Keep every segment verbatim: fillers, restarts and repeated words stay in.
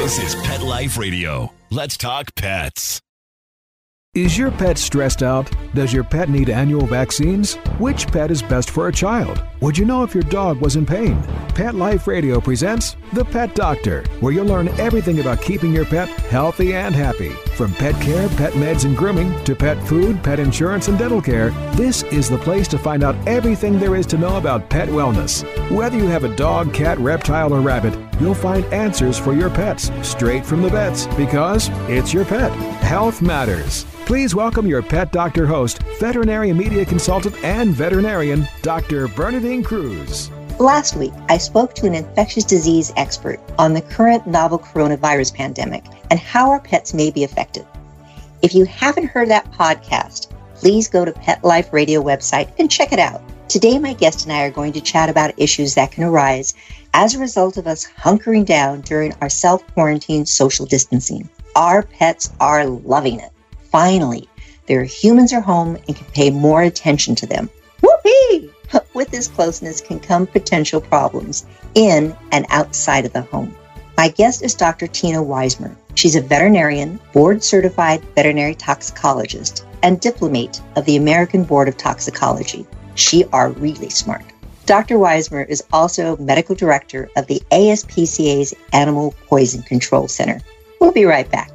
This is Pet Life Radio. Let's talk pets. Is your pet stressed out? Does your pet need annual vaccines? Which pet is best for a child? Would you know if your dog was in pain? Pet Life Radio presents The Pet Doctor, where you'll learn everything about keeping your pet healthy and happy. From pet care, pet meds and grooming, to pet food, pet insurance, and dental care, this is the place to find out everything there is to know about pet wellness. Whether you have a dog, cat, reptile, or rabbit, you'll find answers for your pets straight from the vets, because it's your pet. Health matters. Please welcome your Pet Doctor host, veterinary media consultant and veterinarian, Doctor Bernadine Cruz. Last week, I spoke to an infectious disease expert on the current novel coronavirus pandemic and how our pets may be affected. If you haven't heard that podcast, please go to Pet Life Radio website and check it out. Today, my guest and I are going to chat about issues that can arise as a result of us hunkering down during our self-quarantine social distancing. Our pets are loving it. Finally, their humans are home and can pay more attention to them. Whoopee! With this closeness can come potential problems in and outside of the home. My guest is Doctor Tina Weismer. She's a veterinarian, board-certified veterinary toxicologist, and diplomate of the American Board of Toxicology. She are really smart. Doctor Weismer is also medical director of the A S P C A's Animal Poison Control Center. We'll be right back.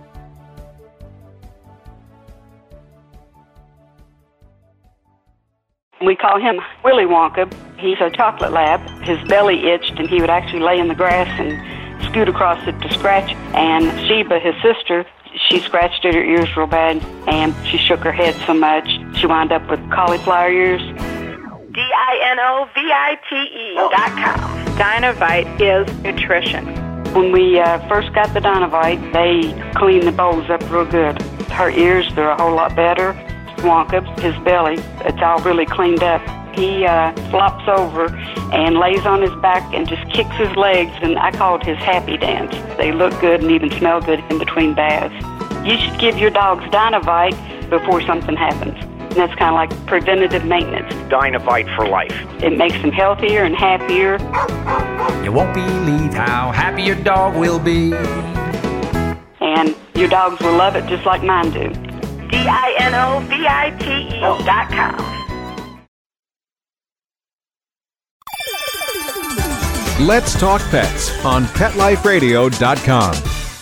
We call him Willy Wonka. He's a chocolate lab. His belly itched, and he would actually lay in the grass and scoot across it to scratch. And Sheba, his sister, she scratched at her ears real bad, and she shook her head so much, she wound up with cauliflower ears. D I N O V I T E dot com. Dinovite is nutrition. When we uh, first got the Dinovite, they cleaned the bowls up real good. Her ears, they're a whole lot better. Wonka, his belly, it's all really cleaned up. He uh, flops over and lays on his back and just kicks his legs, and I call it his happy dance. They look good and even smell good in between baths. You should give your dogs Dinovite before something happens. And that's kind of like preventative maintenance. Dinovite for life. It makes them healthier and happier. You won't believe how happy your dog will be. And your dogs will love it just like mine do. D I N O V I T E dot com. Let's talk pets on Pet Life Radio dot com.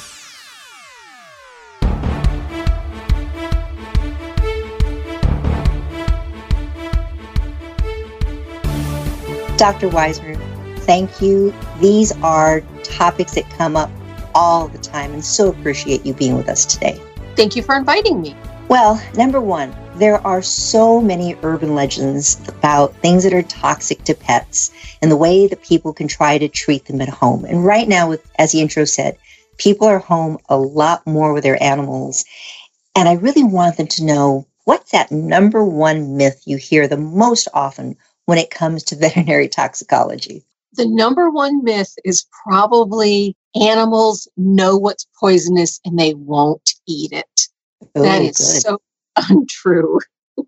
Doctor Weismer, thank you. These are topics that come up all the time, and so appreciate you being with us today. Thank you for inviting me. Well, number one, there are so many urban legends about things that are toxic to pets and the way that people can try to treat them at home. And right now, with, as the intro said, people are home a lot more with their animals. And I really want them to know, what's that number one myth you hear the most often when it comes to veterinary toxicology? The number one myth is probably animals know what's poisonous and they won't eat it. Oh, that is good. So untrue.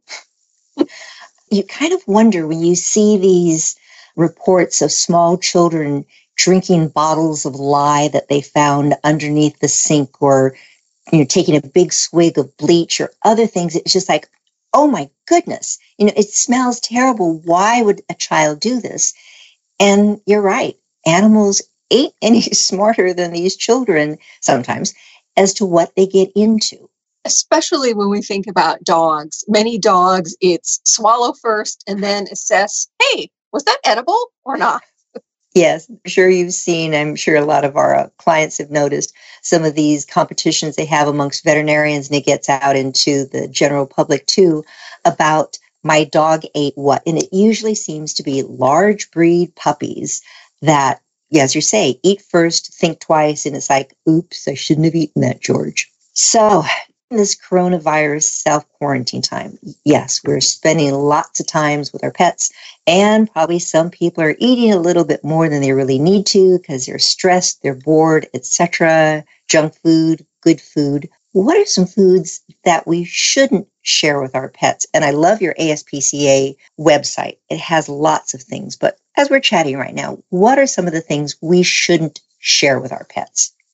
You kind of wonder when you see these reports of small children drinking bottles of lye that they found underneath the sink, or, you know, taking a big swig of bleach or other things. It's just like, oh my goodness, you know, it smells terrible. Why would a child do this? And you're right. Animals ain't any smarter than these children sometimes as to what they get into. Especially when we think about dogs. Many dogs, it's swallow first and then assess, hey, was that edible or not? Yes, I'm sure you've seen, I'm sure a lot of our uh, clients have noticed some of these competitions they have amongst veterinarians, and it gets out into the general public too, about my dog ate what. And it usually seems to be large breed puppies that, as you say, eat first, think twice, and it's like, oops, I shouldn't have eaten that, George. So this coronavirus self-quarantine time, yes, we're spending lots of times with our pets, and probably some people are eating a little bit more than they really need to because they're stressed, they're bored, et cetera. Junk food, good food. What are some foods that we shouldn't share with our pets? And I love your A S P C A website. It has lots of things, but as we're chatting right now, what are some of the things we shouldn't share with our pets?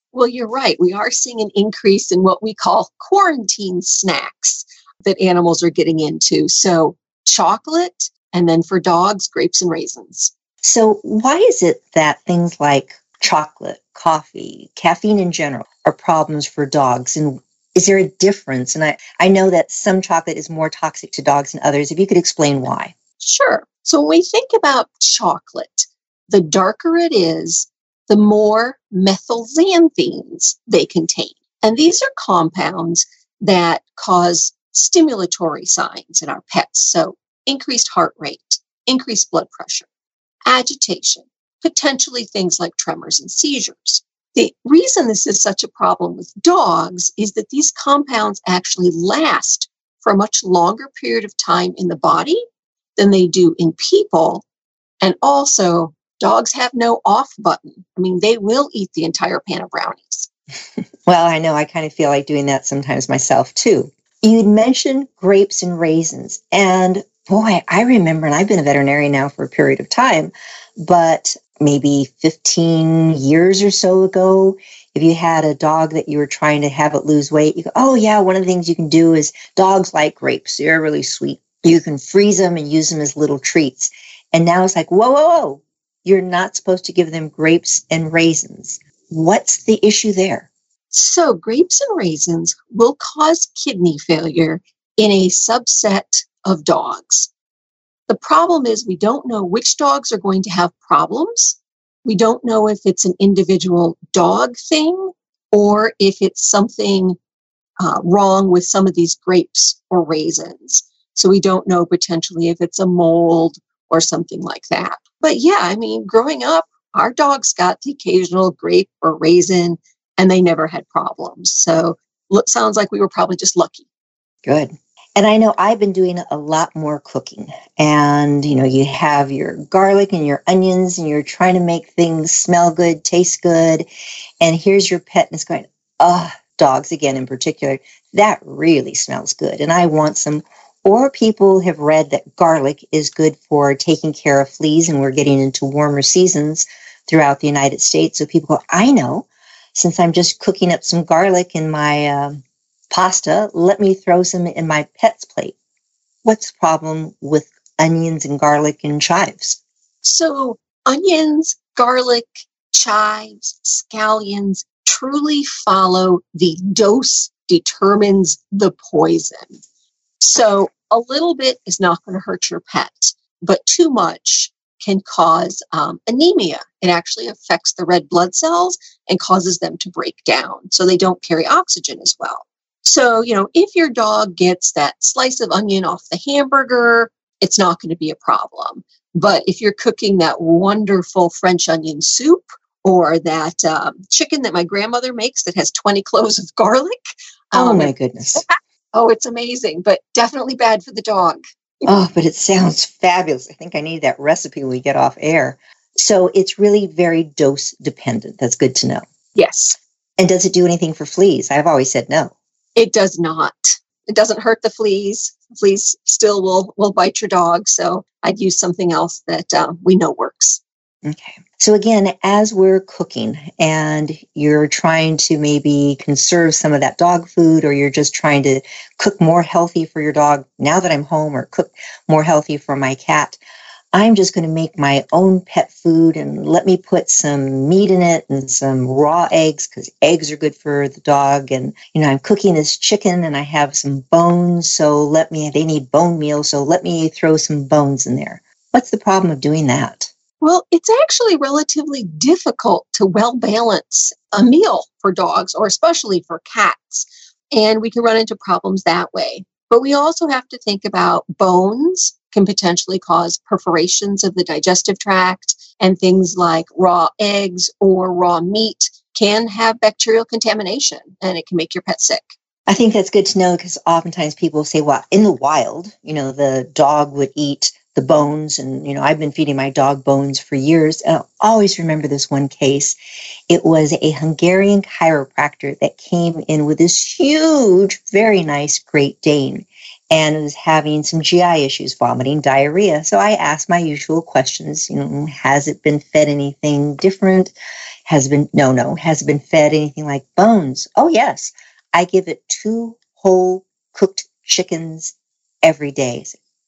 Well, you're right. We are seeing an increase in what we call quarantine snacks that animals are getting into. So chocolate, and then for dogs, grapes and raisins. So why is it that things like chocolate, coffee, caffeine in general are problems for dogs? And is there a difference? And I, I know that some chocolate is more toxic to dogs than others. If you could explain why. Sure. So when we think about chocolate, the darker it is, the more methylxanthines they contain. And these are compounds that cause stimulatory signs in our pets. So increased heart rate, increased blood pressure, agitation, potentially things like tremors and seizures. The reason this is such a problem with dogs is that these compounds actually last for a much longer period of time in the body than they do in people. And also, dogs have no off button. I mean, they will eat the entire pan of brownies. Well, I know I kind of feel like doing that sometimes myself, too. You'd mentioned grapes and raisins. And boy, I remember, and I've been a veterinarian now for a period of time, but maybe fifteen years or so ago, if you had a dog that you were trying to have it lose weight, you go, oh yeah, one of the things you can do is dogs like grapes. They're really sweet. You can freeze them and use them as little treats. And now it's like, whoa, whoa, whoa. You're not supposed to give them grapes and raisins. What's the issue there? So grapes and raisins will cause kidney failure in a subset of dogs. The problem is we don't know which dogs are going to have problems. We don't know if it's an individual dog thing or if it's something uh, wrong with some of these grapes or raisins. So we don't know potentially if it's a mold or something like that. But yeah, I mean, growing up, our dogs got the occasional grape or raisin and they never had problems. So it sounds like we were probably just lucky. Good. And I know I've been doing a lot more cooking. And, you know, you have your garlic and your onions and you're trying to make things smell good, taste good. And here's your pet and it's going, oh, dogs again in particular, that really smells good. And I want some. Or people have read that garlic is good for taking care of fleas, and we're getting into warmer seasons throughout the United States. So people go, I know, since I'm just cooking up some garlic in my uh, pasta, let me throw some in my pet's plate. What's the problem with onions and garlic and chives? So onions, garlic, chives, scallions truly follow the dose determines the poison. So a little bit is not going to hurt your pet, but too much can cause um, anemia. It actually affects the red blood cells and causes them to break down, so they don't carry oxygen as well. So, you know, if your dog gets that slice of onion off the hamburger, it's not going to be a problem. But if you're cooking that wonderful French onion soup or that um, chicken that my grandmother makes that has twenty cloves of garlic. Oh, um, my goodness. Oh, it's amazing, but definitely bad for the dog. Oh, but it sounds fabulous. I think I need that recipe when we get off air. So it's really very dose dependent. That's good to know. Yes. And does it do anything for fleas? I've always said no. It does not. It doesn't hurt the fleas. Fleas still will, will bite your dog. So I'd use something else that uh, we know works. Okay. So again, as we're cooking and you're trying to maybe conserve some of that dog food, or you're just trying to cook more healthy for your dog now that I'm home, or cook more healthy for my cat, I'm just going to make my own pet food and let me put some meat in it and some raw eggs, because eggs are good for the dog. And, you know, I'm cooking this chicken and I have some bones. So let me, they need bone meal. So let me throw some bones in there. What's the problem of doing that? Well, it's actually relatively difficult to well balance a meal for dogs, or especially for cats. And we can run into problems that way. But we also have to think about bones can potentially cause perforations of the digestive tract, and things like raw eggs or raw meat can have bacterial contamination, and it can make your pet sick. I think that's good to know, because oftentimes people say, well, in the wild, you know, the dog would eat the bones. And, you know, I've been feeding my dog bones for years. And I'll always remember this one case. It was a Hungarian chiropractor that came in with this huge, very nice Great Dane, and was having some G I issues, vomiting, diarrhea. So I asked my usual questions, you know, has it been fed anything different? has been, no, no, has been fed anything like bones. Oh, yes. I give it two whole cooked chickens every day.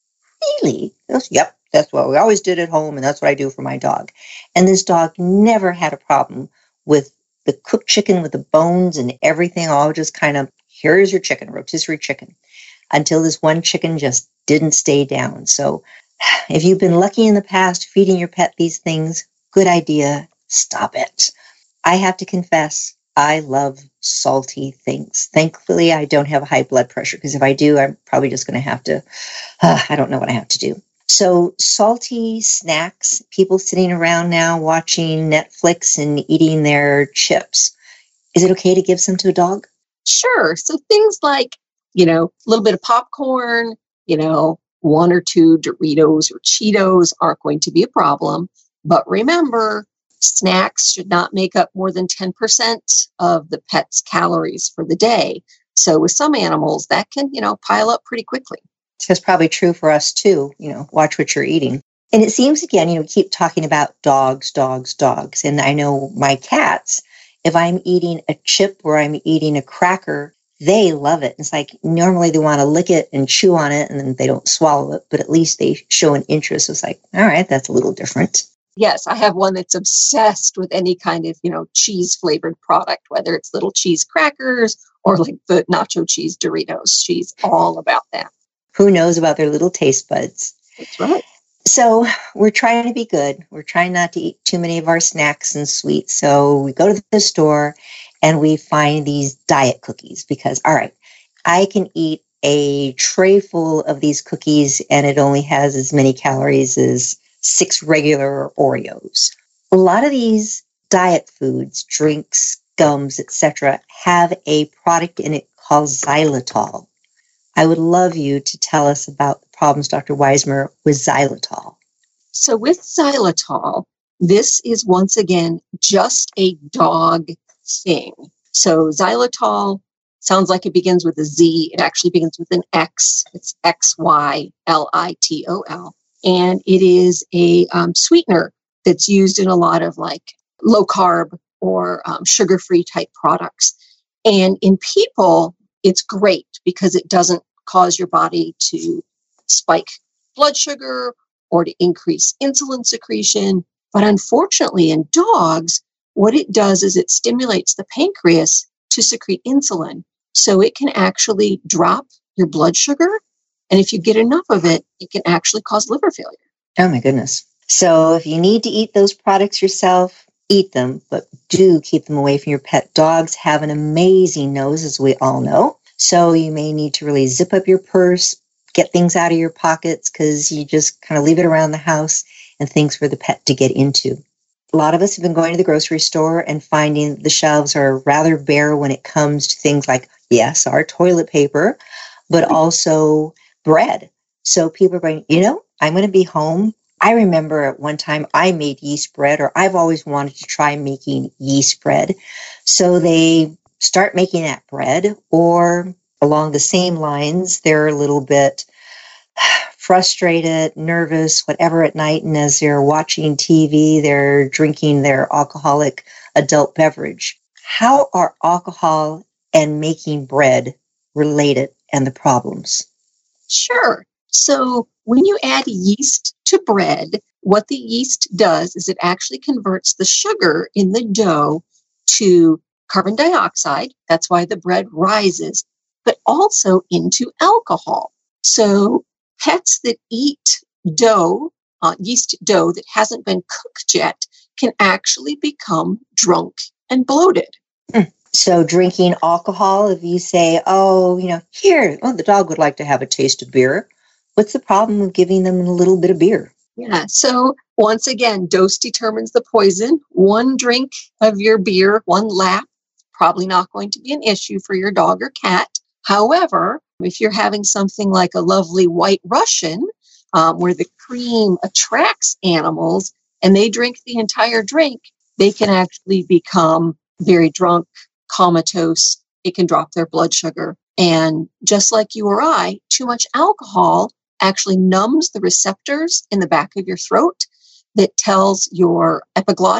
Really? Yep. That's what we always did at home, and that's what I do for my dog. And this dog never had a problem with the cooked chicken with the bones and everything, all just kind of, here's your chicken, rotisserie chicken, until this one chicken just didn't stay down. So if you've been lucky in the past feeding your pet these things, good idea, stop it. I have to confess, I love salty things. Thankfully, I don't have high blood pressure, because if I do, I'm probably just going to have to, uh, I don't know what I have to do. So salty snacks, people sitting around now watching Netflix and eating their chips. Is it okay to give some to a dog? Sure. So things like, you know, a little bit of popcorn, you know, one or two Doritos or Cheetos aren't going to be a problem. But remember, snacks should not make up more than ten percent of the pet's calories for the day. So with some animals, that can, you know, pile up pretty quickly. That's probably true for us too. You know, watch what you're eating. And it seems, again, you know, we keep talking about dogs, dogs, dogs. And I know my cats, if I'm eating a chip or I'm eating a cracker, they love it. It's like normally they want to lick it and chew on it and then they don't swallow it, but at least they show an interest. It's like, all right, that's a little different. Yes, I have one that's obsessed with any kind of, you know, cheese flavored product, whether it's little cheese crackers or like the nacho cheese Doritos. She's all about that. Who knows about their little taste buds? That's right. So we're trying to be good. We're trying not to eat too many of our snacks and sweets. So we go to the store and we find these diet cookies because, all right, I can eat a tray full of these cookies and it only has as many calories as six regular Oreos. A lot of these diet foods, drinks, gums, et cetera, have a product in it called xylitol. I would love you to tell us about the problems, Doctor Weismer, with xylitol. So with xylitol, this is once again just a dog thing. So xylitol sounds like it begins with a Z. It actually begins with an X. It's X Y L I T O L. And it is a um, sweetener that's used in a lot of like low carb or um, sugar-free type products. And in people, it's great because it doesn't cause your body to spike blood sugar or to increase insulin secretion. But unfortunately, in dogs, what it does is it stimulates the pancreas to secrete insulin. So it can actually drop your blood sugar. And if you get enough of it, it can actually cause liver failure. Oh, my goodness. So if you need to eat those products yourself, eat them, but do keep them away from your pet. Dogs have an amazing nose, as we all know. So you may need to really zip up your purse, get things out of your pockets, because you just kind of leave it around the house and things for the pet to get into. A lot of us have been going to the grocery store and finding the shelves are rather bare when it comes to things like, yes, our toilet paper, but also bread. So people are going, you know, I'm going to be home. I remember at one time I made yeast bread, or I've always wanted to try making yeast bread. So they start making that bread, or along the same lines, they're a little bit frustrated, nervous, whatever at night. And as they're watching T V, they're drinking their alcoholic adult beverage. How are alcohol and making bread related and the problems? Sure. So when you add yeast to bread, what the yeast does is it actually converts the sugar in the dough to carbon dioxide. That's why the bread rises, but also into alcohol. So pets that eat dough, uh, yeast dough that hasn't been cooked yet, can actually become drunk and bloated. Mm. So drinking alcohol, if you say, oh, you know, here, oh, the dog would like to have a taste of beer. What's the problem with giving them a little bit of beer? Yeah. So once again, dose determines the poison. One drink of your beer, one lap, probably not going to be an issue for your dog or cat. However, if you're having something like a lovely White Russian, um, where the cream attracts animals and they drink the entire drink, they can actually become very drunk, comatose. It can drop their blood sugar. And just like you or I, too much alcohol actually numbs the receptors in the back of your throat that tells your epiglottis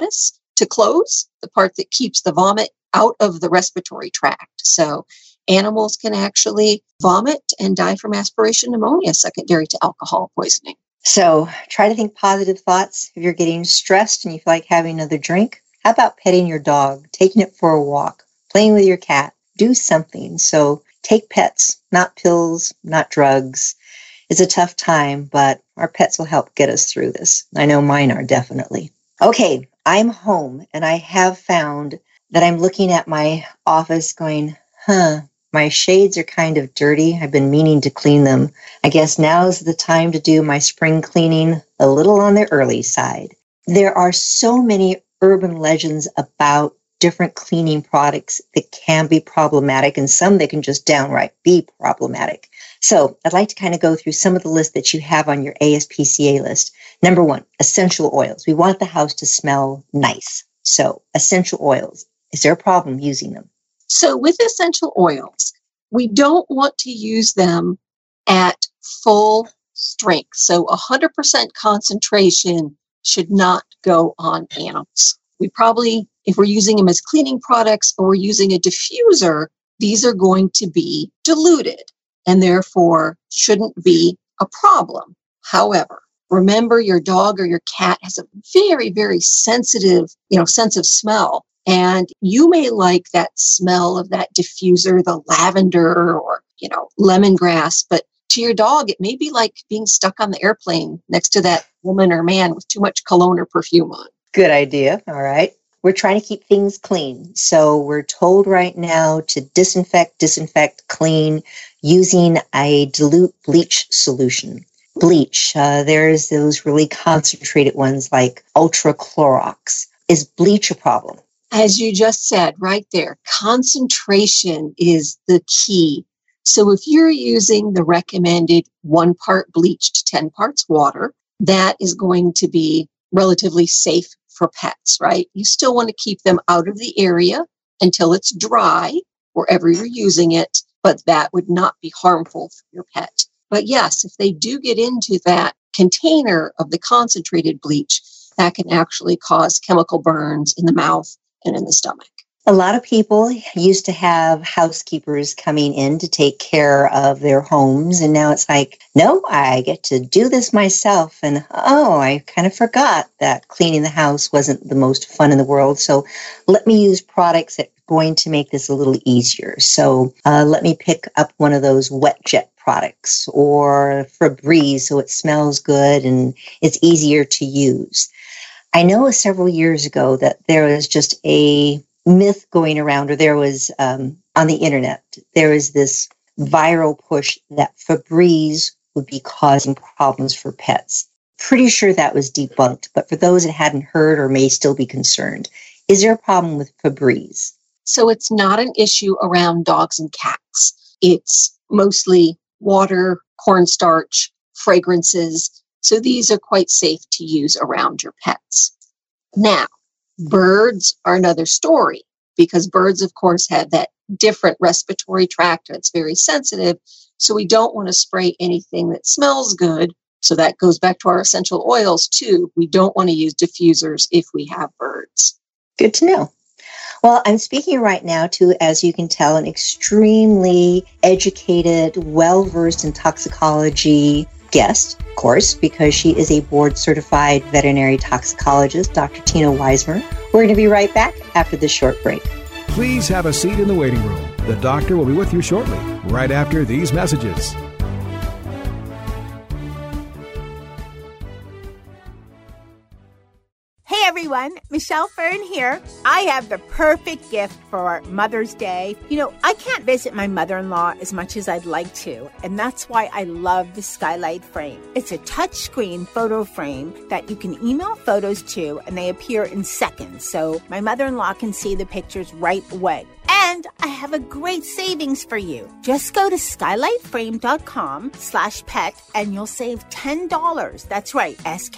to close, the part that keeps the vomit out of the respiratory tract. So animals can actually vomit and die from aspiration pneumonia secondary to alcohol poisoning. So try to think positive thoughts. If you're getting stressed and you feel like having another drink, how about petting your dog, taking it for a walk, playing with your cat? Do something. So take pets, not pills, not drugs. It's a tough time, but our pets will help get us through this. I know mine are definitely. Okay, I'm home and I have found that I'm looking at my office going, huh, my shades are kind of dirty. I've been meaning to clean them. I guess now's the time to do my spring cleaning a little on the early side. There are so many urban legends about different cleaning products that can be problematic and some that can just downright be problematic. So I'd like to kind of go through some of the lists that you have on your A S P C A list. Number one, essential oils. We want the house to smell nice. So essential oils. Is there a problem using them? So with essential oils, we don't want to use them at full strength. So one hundred percent concentration should not go on animals. We probably, if we're using them as cleaning products or we're using a diffuser, these are going to be diluted and therefore shouldn't be a problem. However, remember your dog or your cat has a very, very sensitive, you know, sense of smell. And you may like that smell of that diffuser, the lavender or, you know, lemongrass, but to your dog, it may be like being stuck on the airplane next to that woman or man with too much cologne or perfume on. Good idea. All right. We're trying to keep things clean. So we're told right now to disinfect, disinfect, clean using a dilute bleach solution. Bleach, uh, there's those really concentrated ones like Ultra Clorox. Is bleach a problem? As you just said right there, concentration is the key. So if you're using the recommended one part bleach to ten parts water, that is going to be relatively safe for pets, right? You still want to keep them out of the area until it's dry, wherever you're using it, but that would not be harmful for your pet. But yes, if they do get into that container of the concentrated bleach, that can actually cause chemical burns in the mouth and in the stomach. A lot of people used to have housekeepers coming in to take care of their homes. And now it's like, no, I get to do this myself. And oh, I kind of forgot that cleaning the house wasn't the most fun in the world. So let me use products that are going to make this a little easier. So uh, let me pick up one of those wet jet products or Febreze so it smells good and it's easier to use. I know several years ago that there was just a myth going around, or there was um, on the internet, there was this viral push that Febreze would be causing problems for pets. Pretty sure that was debunked, but for those that hadn't heard or may still be concerned, is there a problem with Febreze? So it's not an issue around dogs and cats. It's mostly water, cornstarch, fragrances. So these are quite safe to use around your pets. Now, birds are another story because birds, of course, have that different respiratory tract that's very sensitive. So we don't want to spray anything that smells good. So that goes back to our essential oils too. We don't want to use diffusers if we have birds. Good to know. Well, I'm speaking right now to, as you can tell, an extremely educated, well-versed in toxicology guest, of course, because she is a board-certified veterinary toxicologist, Doctor Tina Weismer. We're going to be right back after this short break. Please have a seat in the waiting room. The doctor will be with you shortly, right after these messages. Hey everyone, Michelle Fern here. I have the perfect gift for Mother's Day. You know, I can't visit my mother-in-law as much as I'd like to, and that's why I love the Skylight Frame. It's a touchscreen photo frame that you can email photos to, and they appear in seconds, so my mother-in-law can see the pictures right away. And I have a great savings for you. Just go to skylightframe.com slash pet and you'll save ten dollars. That's right,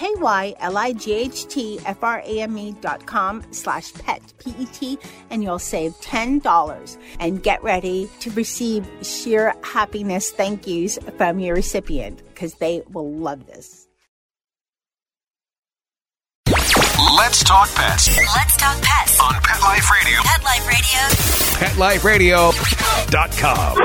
S-K-Y-L-I-G-H-T-F-R-A-M-E dot com slash pet, P E T, and you'll save ten dollars. And get ready to receive sheer happiness thank yous from your recipient because they will love this. Let's Talk Pets. Let's Talk Pets. On Pet Life Radio. Pet Life Radio. Pet Life Radio dot com.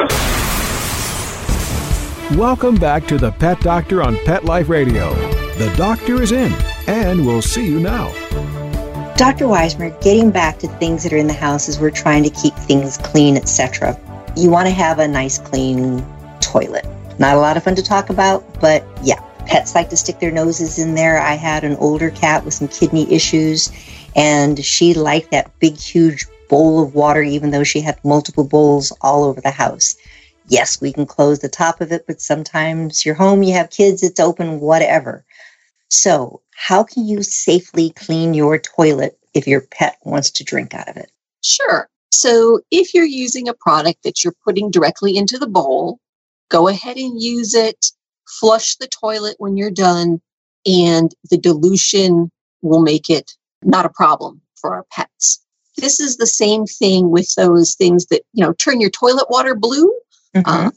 Welcome back to the Pet Doctor on Pet Life Radio. The doctor is in, and we'll see you now. Doctor Weismer, getting back to things that are in the house as we're trying to keep things clean, et cetera. You want to have a nice, clean toilet. Not a lot of fun to talk about, but yeah, pets like to stick their noses in there. I had an older cat with some kidney issues, and she liked that big, huge bowl of water, even though she had multiple bowls all over the house. Yes, we can close the top of it, but sometimes you're home, you have kids, it's open, whatever. So how can you safely clean your toilet if your pet wants to drink out of it? Sure. So if you're using a product that you're putting directly into the bowl, go ahead and use it, flush the toilet when you're done, and the dilution will make it not a problem for our pets. This is the same thing with those things that, you know, turn your toilet water blue. Mm-hmm. Um,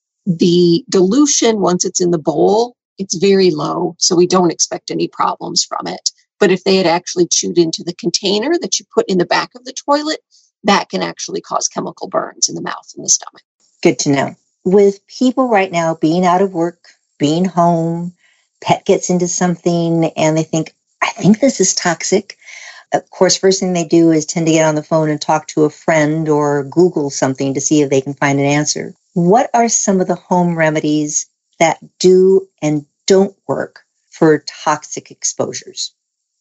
the dilution, once it's in the bowl, it's very low, so we don't expect any problems from it. But if they had actually chewed into the container that you put in the back of the toilet, that can actually cause chemical burns in the mouth and the stomach. Good to know. With people right now being out of work, being home, pet gets into something and they think, I think this is toxic. Of course, first thing they do is tend to get on the phone and talk to a friend or Google something to see if they can find an answer. What are some of the home remedies that do and don't work for toxic exposures?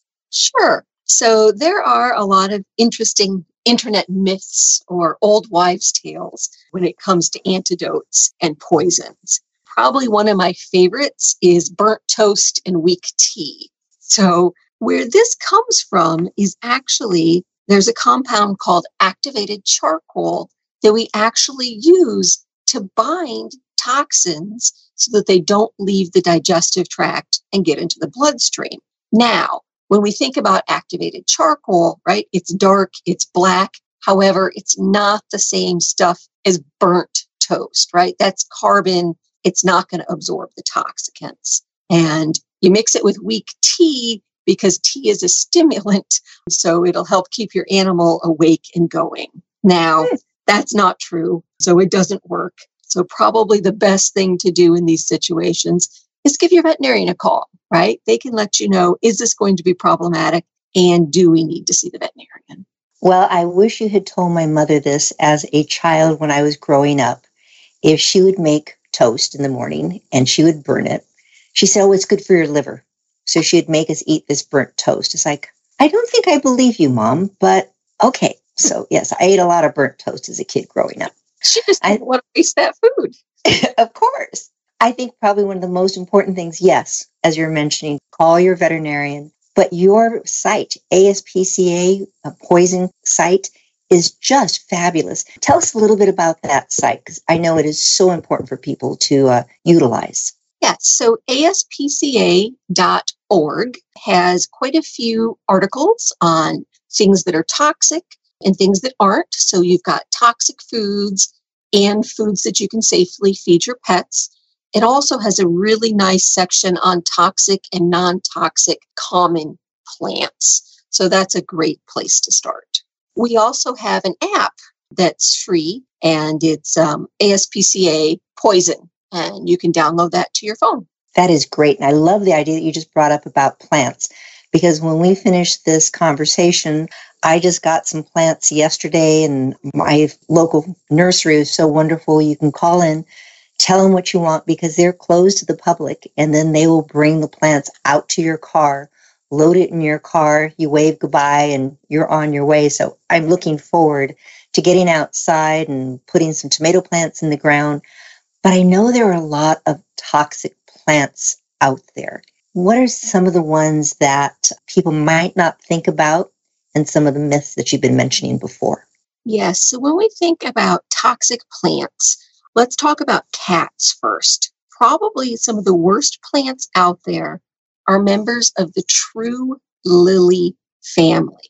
Sure. So there are a lot of interesting internet myths or old wives' tales when it comes to antidotes and poisons. Probably one of my favorites is burnt toast and weak tea. So where this comes from is actually there's a compound called activated charcoal that we actually use to bind toxins so that they don't leave the digestive tract and get into the bloodstream. Now, when we think about activated charcoal, right, it's dark, it's black. However, it's not the same stuff as burnt toast, right? That's carbon. It's not going to absorb the toxicants. And you mix it with weak tea because tea is a stimulant, so it'll help keep your animal awake and going. Now, that's not true, so it doesn't work. So probably the best thing to do in these situations is give your veterinarian a call, right? They can let you know, is this going to be problematic and do we need to see the veterinarian? Well, I wish you had told my mother this as a child when I was growing up. If she would make toast in the morning and she would burn it, she said, oh, it's good for your liver. So she'd make us eat this burnt toast. It's like, I don't think I believe you, Mom, but okay. So yes, I ate a lot of burnt toast as a kid growing up. She just didn't I, want to waste that food. Of course. I think probably one of the most important things, yes, as you're mentioning, call your veterinarian. But your site, A S P C A, a poison site, is just fabulous. Tell us a little bit about that site, because I know it is so important for people to uh, utilize. Yes, so A S P C A dot org has quite a few articles on things that are toxic and things that aren't. So you've got toxic foods and foods that you can safely feed your pets. It also has a really nice section on toxic and non-toxic common plants. So that's a great place to start. We also have an app that's free, and it's um, A S P C A Poison, and you can download that to your phone. That is great. And I love the idea that you just brought up about plants, because when we finish this conversation, I just got some plants yesterday, and my local nursery is so wonderful. You can call in, tell them what you want, because they're closed to the public, and then they will bring the plants out to your car, load it in your car, you wave goodbye, and you're on your way. So I'm looking forward to getting outside and putting some tomato plants in the ground. But I know there are a lot of toxic plants out there. What are some of the ones that people might not think about, and some of the myths that you've been mentioning before? Yes. So when we think about toxic plants, let's talk about cats first. Probably some of the worst plants out there are members of the true lily family.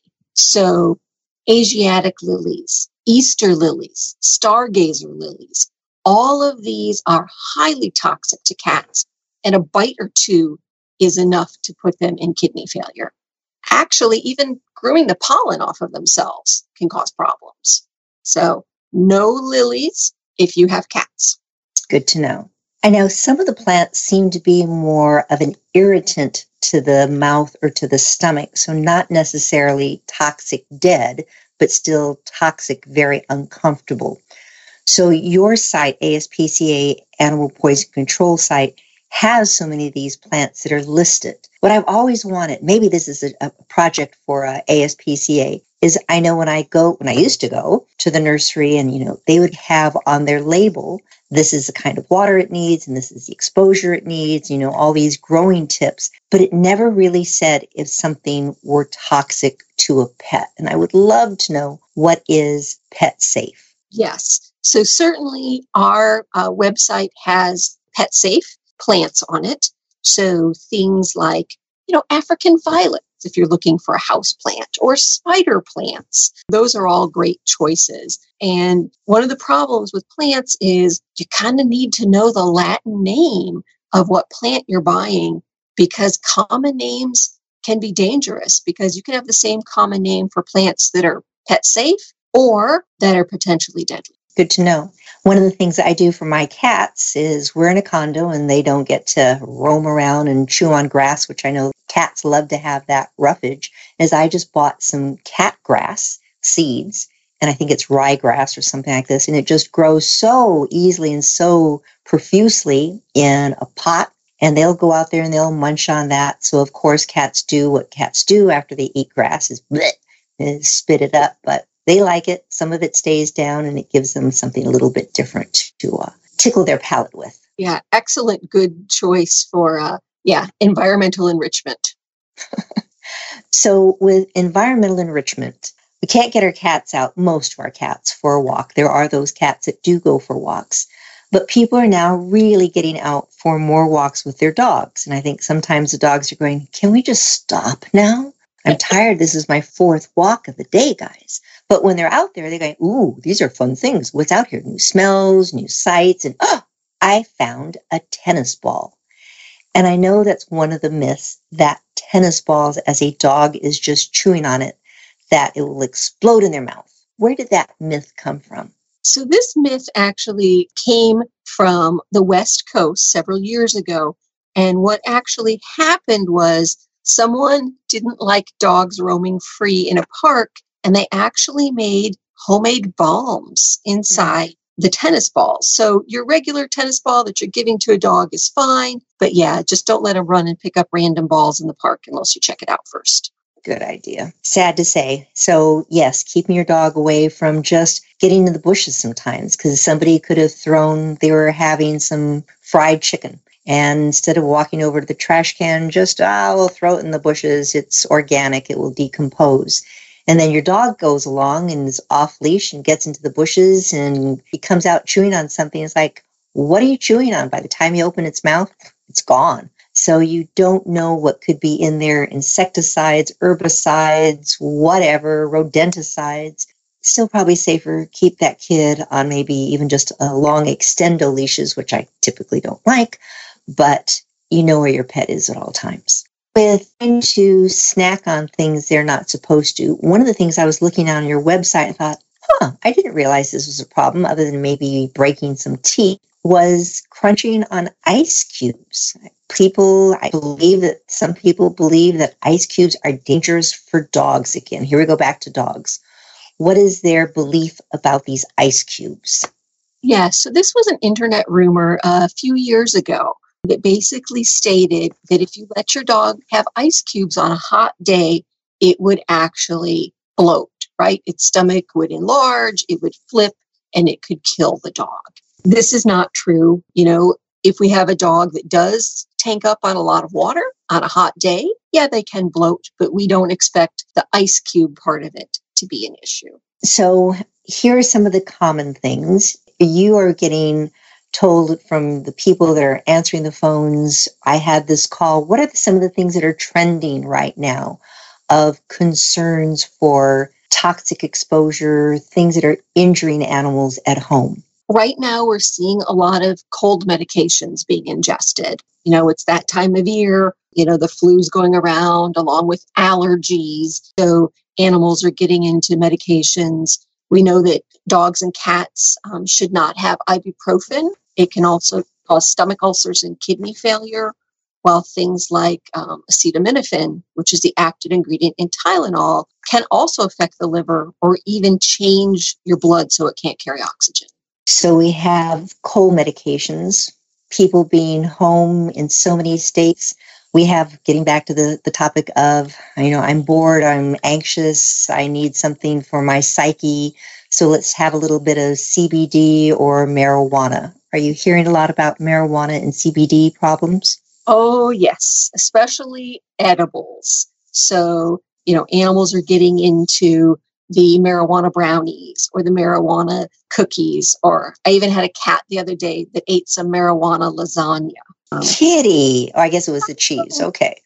So Asiatic lilies, Easter lilies, stargazer lilies, all of these are highly toxic to cats, and a bite or two is enough to put them in kidney failure. actually even growing the pollen off of themselves can cause problems. So no lilies if you have cats. Good to know. I know some of the plants seem to be more of an irritant to the mouth or to the stomach, so not necessarily toxic dead, but still toxic, very uncomfortable. So your site, A S P C A Animal Poison Control site, has so many of these plants that are listed. What I've always wanted, maybe this is a, a project for uh, A S P C A, is I know when I go, when I used to go to the nursery and, you know, they would have on their label, this is the kind of water it needs and this is the exposure it needs, you know, all these growing tips, but it never really said if something were toxic to a pet. And I would love to know what is pet safe. Yes. So certainly our uh, website has pet safe plants on it. So things like, you know, African violets, if you're looking for a house plant, or spider plants. Those are all great choices. And one of the problems with plants is you kind of need to know the Latin name of what plant you're buying, because common names can be dangerous, because you can have the same common name for plants that are pet safe or that are potentially deadly. Good to know. One of the things that I do for my cats is we're in a condo and they don't get to roam around and chew on grass, which I know cats love to have that roughage, is I just bought some cat grass seeds, and I think it's ryegrass or something like this, and it just grows so easily and so profusely in a pot, and they'll go out there and they'll munch on that. So, of course, cats do what cats do after they eat grass is, bleh, is spit it up, but they like it. Some of it stays down, and it gives them something a little bit different to uh, tickle their palate with. Yeah, excellent, good choice for, uh, yeah, environmental enrichment. So with environmental enrichment, we can't get our cats out, most of our cats, for a walk. There are those cats that do go for walks. But people are now really getting out for more walks with their dogs. And I think sometimes the dogs are going, can we just stop now? I'm tired. This is my fourth walk of the day, guys. But when they're out there, they're going, ooh, these are fun things. What's out here? New smells, new sights. And oh, I found a tennis ball. And I know that's one of the myths, that tennis balls, as a dog is just chewing on it, that it will explode in their mouth. Where did that myth come from? So this myth actually came from the West Coast several years ago. And what actually happened was someone didn't like dogs roaming free in a park, and they actually made homemade balms inside mm-hmm. the tennis balls. So your regular tennis ball that you're giving to a dog is fine, but yeah, just don't let them run and pick up random balls in the park unless you check it out first. Good idea. Sad to say. So yes, keeping your dog away from just getting in the bushes sometimes, because somebody could have thrown, they were having some fried chicken. And instead of walking over to the trash can, just, ah, we'll throw it in the bushes. It's organic. It will decompose. And then your dog goes along and is off leash and gets into the bushes and he comes out chewing on something. It's like, what are you chewing on? By the time you open its mouth, it's gone. So you don't know what could be in there. Insecticides, herbicides, whatever, rodenticides. Still probably safer. Keep that kid on maybe even just a long extendo leashes, which I typically don't like, but you know where your pet is at all times. With trying to snack on things they're not supposed to, one of the things I was looking on your website and thought, huh, I didn't realize this was a problem other than maybe breaking some teeth, was crunching on ice cubes. People, I believe that some people believe that ice cubes are dangerous for dogs again. Here we go back to dogs. What is their belief about these ice cubes? Yeah, so this was an internet rumor uh, a few years ago that basically stated that if you let your dog have ice cubes on a hot day, it would actually bloat, right? Its stomach would enlarge, it would flip, and it could kill the dog. This is not true. You know, if we have a dog that does tank up on a lot of water on a hot day, yeah, they can bloat, but we don't expect the ice cube part of it to be an issue. So here are some of the common things. You are getting told from the people that are answering the phones, I had this call. What are some of the things that are trending right now of concerns for toxic exposure, things that are injuring animals at home? Right now, we're seeing a lot of cold medications being ingested. You know, it's that time of year, you know, the flu's going around along with allergies. So animals are getting into medications. We know that dogs and cats um, should not have ibuprofen. It can also cause stomach ulcers and kidney failure, while things like um, acetaminophen, which is the active ingredient in Tylenol, can also affect the liver or even change your blood so it can't carry oxygen. So we have cold medications, people being home in so many states. We have, getting back to the, the topic of, you know, I'm bored, I'm anxious, I need something for my psyche. So let's have a little bit of C B D or marijuana. Are you hearing a lot about marijuana and C B D problems? Oh, yes, especially edibles. So, you know, animals are getting into the marijuana brownies or the marijuana cookies, or I even had a cat the other day that ate some marijuana lasagna. Um, Kitty. Oh, I guess it was the cheese. Okay.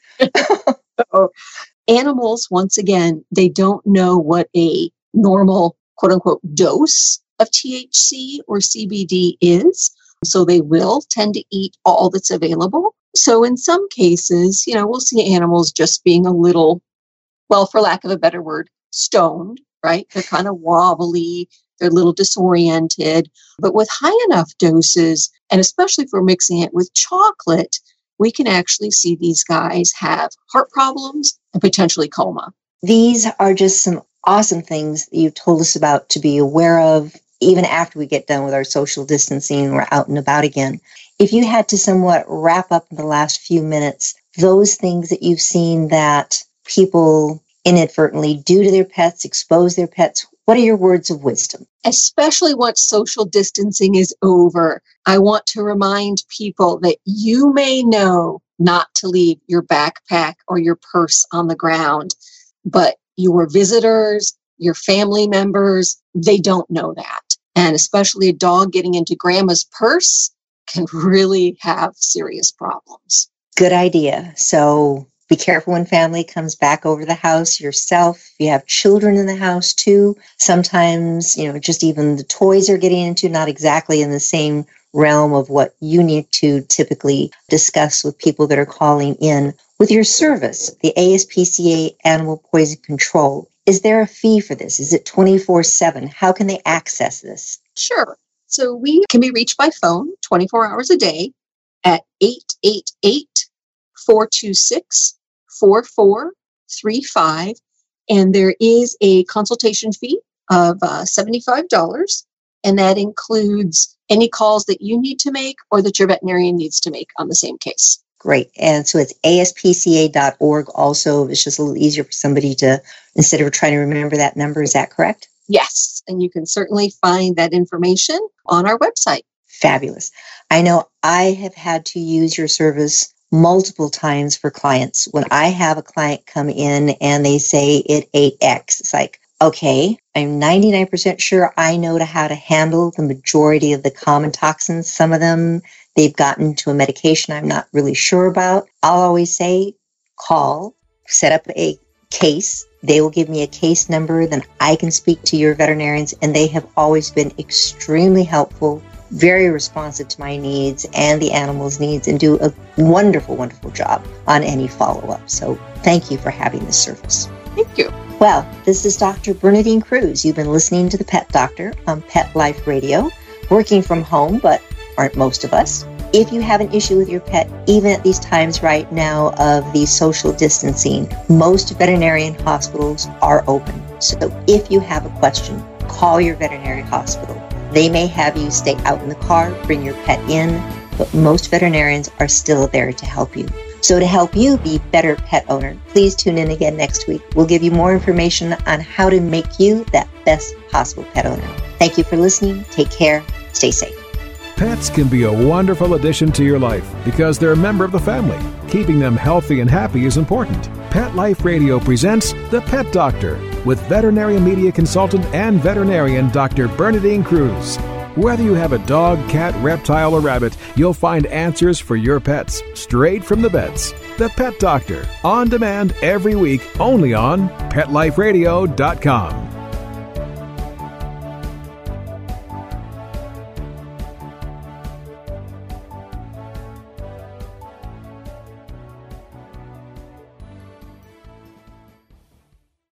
so animals, once again, they don't know what a normal, quote unquote, dose of T H C or C B D is. So they will tend to eat all that's available. So in some cases, you know, we'll see animals just being a little, well, for lack of a better word, stoned, right? They're kind of wobbly, they're a little disoriented. But with high enough doses, and especially if we're mixing it with chocolate, we can actually see these guys have heart problems and potentially coma. These are just some awesome things that you've told us about to be aware of, even after we get done with our social distancing and we're out and about again. If you had to somewhat wrap up in the last few minutes, those things that you've seen that people inadvertently do to their pets, expose their pets, what are your words of wisdom? Especially once social distancing is over, I want to remind people that you may know not to leave your backpack or your purse on the ground, but your visitors, your family members, they don't know that. And especially a dog getting into grandma's purse can really have serious problems. Good idea. So be careful when family comes back over the house, yourself. If you have children in the house too, sometimes, you know, just even the toys are getting into, not exactly in the same realm of what you need to typically discuss with people that are calling in. With your service, the A S P C A Animal Poison Control, is there a fee for this? Is it twenty-four seven? How can they access this? Sure. So we can be reached by phone twenty-four hours a day at eight eight eight, four two six, four four three five. And there is a consultation fee of uh, seventy-five dollars. And that includes any calls that you need to make or that your veterinarian needs to make on the same case. Great. And so it's A S P C A dot org also. It's just a little easier for somebody to, instead of trying to remember that number. Is that correct? Yes. And you can certainly find that information on our website. Fabulous. I know I have had to use your service multiple times for clients. When I have a client come in and they say it ate X, it's like, okay, I'm ninety-nine percent sure I know to how to handle the majority of the common toxins. Some of them, they've gotten to a medication I'm not really sure about. I'll always say, call, set up a case. They will give me a case number. Then I can speak to your veterinarians, and they have always been extremely helpful, very responsive to my needs and the animals' needs, and do a wonderful, wonderful job on any follow-up. So thank you for having this service. Thank you. Well, this is Doctor Bernadine Cruz. You've been listening to The Pet Doctor on Pet Life Radio, working from home, but aren't most of us. If you have an issue with your pet, even at these times right now of the social distancing, most veterinarian hospitals are open. So if you have a question, call your veterinary hospital. They may have you stay out in the car, bring your pet in, but most veterinarians are still there to help you. So to help you be a better pet owner, please tune in again next week. We'll give you more information on how to make you that best possible pet owner. Thank you for listening. Take care. Stay safe. Pets can be a wonderful addition to your life because they're a member of the family. Keeping them healthy and happy is important. Pet Life Radio presents The Pet Doctor with veterinary media consultant and veterinarian Doctor Bernadine Cruz. Whether you have a dog, cat, reptile, or rabbit, you'll find answers for your pets straight from the vets. The Pet Doctor, on demand every week, only on pet life radio dot com.